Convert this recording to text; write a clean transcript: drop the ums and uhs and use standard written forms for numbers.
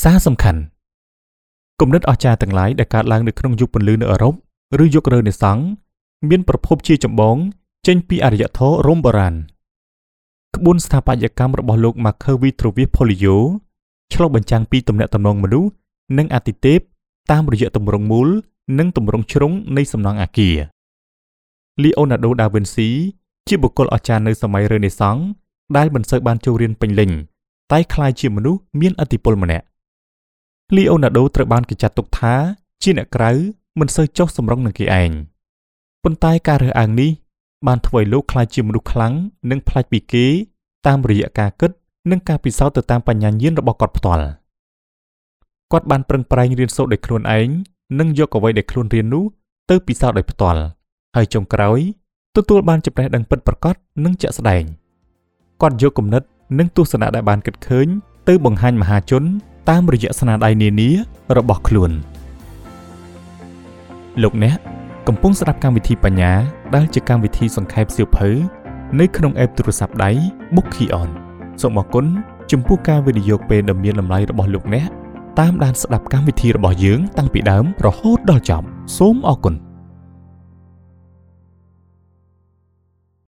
សារសំខាន់គំនិតអស្ចារ្យទាំងឡាយដែលកើតឡើងនៅក្នុងយុគពន្លឺនៅអឺរ៉ុបឬយុគរ៉ឺនេសង់មានប្រភពជាចម្បងចេញពីអរិយធម៌រ៉ូមបុរាណក្បួនស្ថាបត្យកម្មរបស់លោក Marco Vitruvius Pollio ឆ្លុះបញ្ចាំងពីទំនាក់ទំនងមនុស្សនិងអាទិទេពតាមរយៈទម្រង់មូលនិងទម្រង់ជ្រុងនៃសំណង់អគារ Leonardo da Vinci ជាបុគ្គលអស្ចារ្យនៅសម័យរ៉ឺនេសង់ដែលមិនសូវបានចូលរៀនពេញលេញតែក្លាយជាមនុស្សមានឥទ្ធិពលម្នាក់ Leonardo ត្រូវបានគេចាត់ទុកថាជាអ្នកក្រៅមិនសូវចុះសម្រុងនឹងគេឯងប៉ុន្តែការរើសអើងនេះបានធ្វើឲ្យលោកក្លាយជាមនុស្សខ្លាំងនិងប្លែកពីគេតាមរយៈការគិតនិងការពិសោធន៍ទៅតាមបញ្ញាញាណរបស់គាត់ផ្ទាល់គាត់បានប្រឹងប្រែងរៀនសូត្រដោយខ្លួនឯងនិងយកអ្វីដែលខ្លួនរៀននោះទៅពិសោធន៍ដោយផ្ទាល់ហើយចុងក្រោយទទួលបានចំណេះដឹងពិតប្រាកដនិងជាក់ស្ដែងគាត់យកគំនិតនិងទស្សនៈដែលបានគិតឃើញទៅបង្ហាញមហាជនតាមរយៈស្នាដៃនានារបស់ខ្លួនលោកអ្នកកំពុងស្ដាប់កម្មវិធីបញ្ញាដែលជាកម្មវិធីសង្ខេបសៀវភៅនៅក្នុងអេបទូរស័ព្ទដៃ Bookion សូមអរគុណចំពោះការវិនិយោគពេលដ៏មានតម្លៃរបស់លោកអ្នកតាមដានស្ដាប់កម្មវិធីរបស់យើងតាំងពីដើមរហូតដល់ចប់សូមអរគុណ